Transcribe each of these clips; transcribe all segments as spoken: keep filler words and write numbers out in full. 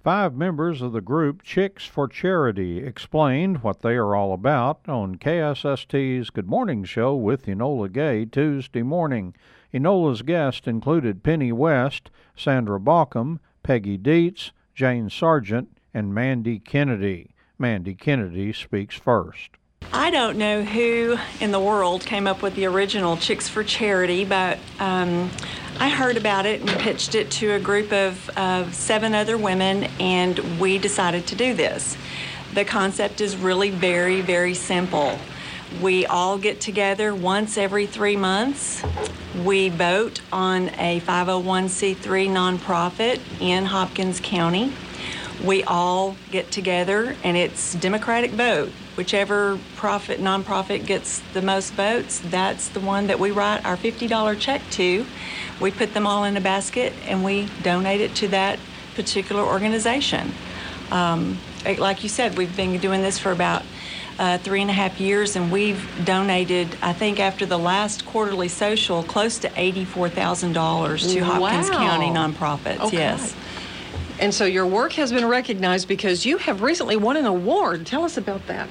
Five members of the group Chicks for Charity explained what they are all about on K S S T's Good Morning Show with Enola Gay Tuesday morning. Enola's guests included Penny West, Sandra Baucom, Peggy Dietz, Jane Sargent, and Mandy Kennedy. Mandy Kennedy speaks first. I don't know who in the world came up with the original Chicks for Charity, but um, I heard about it and pitched it to a group of, of seven other women, and we decided to do this. The concept is really very, very simple. We all get together once every three months. We vote on a five oh one c three nonprofit in Hopkins County. We all get together, and it's Democratic vote. Whichever profit nonprofit gets the most votes, that's the one that we write our fifty dollars check to. We put them all in a basket, and we donate it to that particular organization. Um, like you said, we've been doing this for about Uh, three and a half years, and we've donated, I think after the last quarterly social, close to eighty-four thousand dollars to Hopkins Wow. County nonprofits. Okay. Yes. And so your work has been recognized because you have recently won an award. Tell us about that.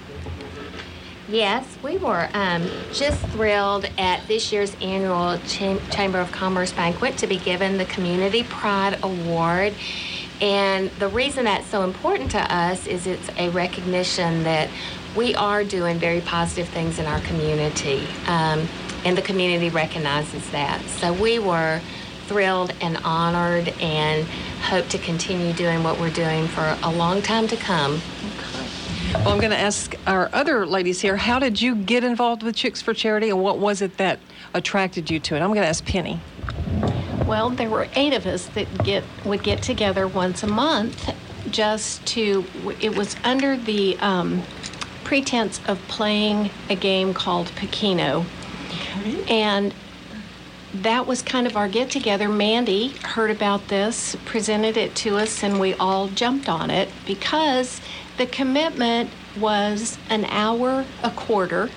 Yes, we were um, just thrilled at this year's annual Cham- Chamber of Commerce banquet to be given the Community Pride Award. And the reason that's so important to us is it's a recognition that we are doing very positive things in our community, um, and the community recognizes that. So we were thrilled and honored and hope to continue doing what we're doing for a long time to come. Okay. Well, I'm going to ask our other ladies here, how did you get involved with Chicks for Charity, and what was it that attracted you to it? I'm going to ask Penny. Well, there were eight of us that get would get together once a month just to, it was under the um, pretense of playing a game called Pekino. Okay. And that was kind of our get-together. Mandy heard about this, presented it to us, and we all jumped on it because the commitment was an hour a quarter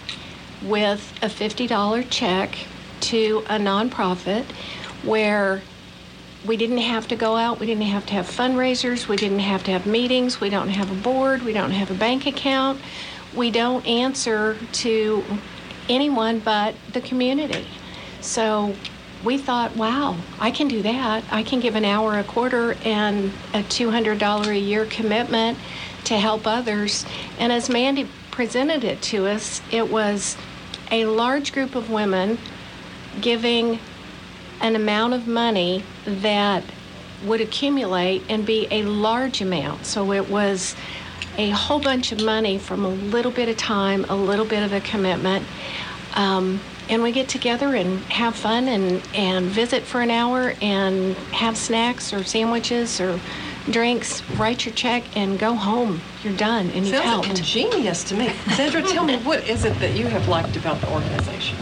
with a fifty dollars check to a nonprofit where we didn't have to go out, we didn't have to have fundraisers, we didn't have to have meetings, we don't have a board, we don't have a bank account, we don't answer to anyone but the community. So we thought, wow, I can do that. I can give an hour a quarter and a two hundred dollars a year commitment to help others. And as Mandy presented it to us, it was a large group of women giving an amount of money that would accumulate and be a large amount. So it was a whole bunch of money from a little bit of time, a little bit of a commitment. Um, and we get together and have fun and, and visit for an hour and have snacks or sandwiches or drinks, write your check, and go home. You're done, and you've Sounds helped. ingenious to me. Sandra, tell me, what is it that you have liked about the organization?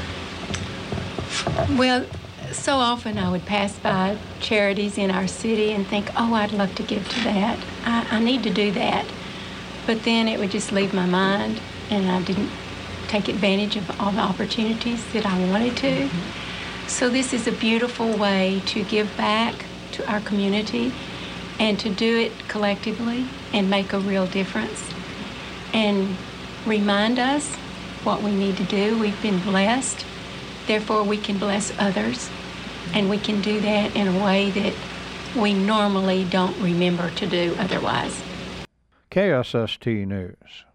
Well, so often I would pass by charities in our city and think, oh, I'd love to give to that. I, I need to do that. But then it would just leave my mind, and I didn't take advantage of all the opportunities that I wanted to. Mm-hmm. So this is a beautiful way to give back to our community and to do it collectively and make a real difference and remind us what we need to do. We've been blessed, therefore we can bless others, and we can do that in a way that we normally don't remember to do otherwise. K S S T News.